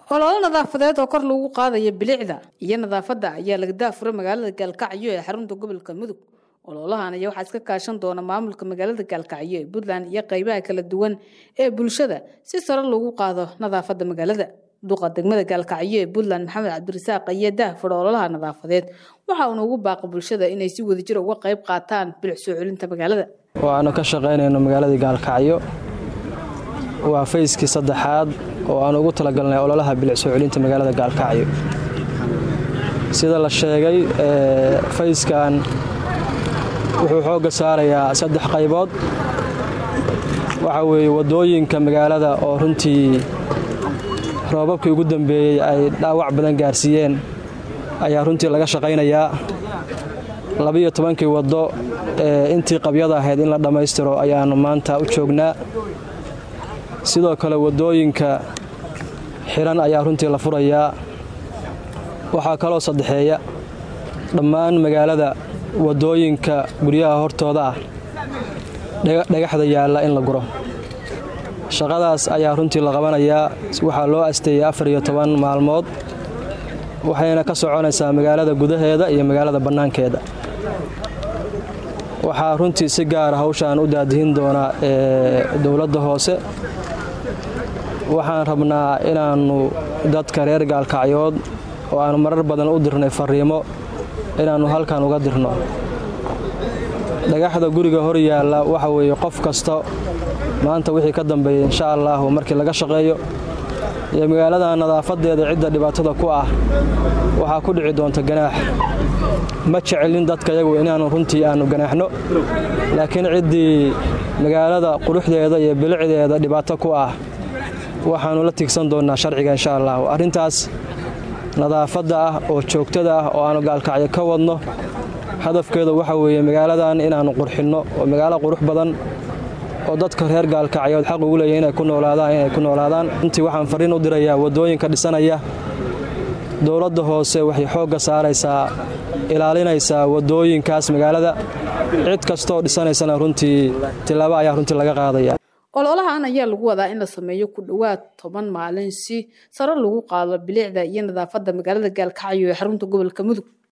olole nadaafadeed oo kor lagu qaadayo bilicda iyo nadaafada ayaa laga daafuray magaalada Gaalkacyo ee xarunta gobolka Mudug. Ololahan ayaa waxa iska kaashan doona maamulka magaalada Gaalkacyo ee Puntland iyo qaybaha kala duwan ee bulshada si sare loogu qaado nadaafada magaalada. Duqa degmada Gaalkacyo ee Puntland Maxamed Cabdirasaaq ayaa daafuray ololaha nadaafadeed waxa uu ugu baaqay bulshada inay si wadajir uga qayb qaataan bilic soo celinta magaalada. Waana ka shaqeynayno magaalada Gaalkacyo waa fayskii saddexaad oo aan ugu talagalnay ololaha bilic soo celinta magaalada Gaalkacyo. Sida la sheegay fayskan wuxuu xooga saarayaa saddex qaybood. Waxa weeye wadooyinka magaalada oo runtii roobabkii ugu dambeeyay ay dhaawac badan gaarsiiyeen ayaa runtii laga shaqeynayaa. 12 wado intii qabyada ahayd in la dhameystiro ayaanu maanta u joognaa. sidoo kale wadooyinka xiran ayaa runtii la furayaa. waxa kale oo saddexeeya dhammaan magaalada wadooyinka guryaha hortooda ah dhagaxda yaala in la guro. shaqadaas ayaa runtii la qabanayaa. waxa loo asteeyay 14 maalmood waxayna ka soconaysaa magaalada gudaheeda iyo magaalada banaankeeda. waxa runtii si gaar ah hawshan u daadihin doona dawladda hoose. waxaan rabnaa inaanu dadka reer Gaalkacyood oo aan marar badan u dirnay fariimo inaanu halkan uga dirno. dhagaxda guriga hor yaala waxa weeye qof kasta maanta wixii ka dambeeyay insha Allah markii laga shaqeeyo iyo magaalada nadaafadeeda cidda dhibaatada ku ah waxa ku dhici doonta ganaax. ma jecelin dadka iyagu inaanu runtii aanu ganaaxno, laakiin ciddii magaalada quruxdeeda iyo bilicdeeda dhibaato ku ah waxaanu la tigsan doonaa sharciga insha Allah. arrintaas nadaafada ah oo joogtada ah oo aanu Gaalkacyo ka wadno hadafkeedu waxa weeye magaaladan inaanu qurxinno oo magaalo qurux badan oo dadka reer Gaalkacyo xaq ugu leeyahay inay ku noolaadaan. intii waxaan fariin u dirayaa wadooyinka dhisanaya. dawladda hoose waxay xooga saaraysaa ilaalinaysaa wadooyinkaas magaalada. cid kasta oo dhisanaysan runtii tilaabo ayaa runtii laga qaadaya. ololahan ayaa lagu wadaa in la sameeyo ku dhawaad 10 maalin si sare lagu qaado bilicda iyo nadaafada magaalada Gaalkacyo ee xarunta gobolka Mudug.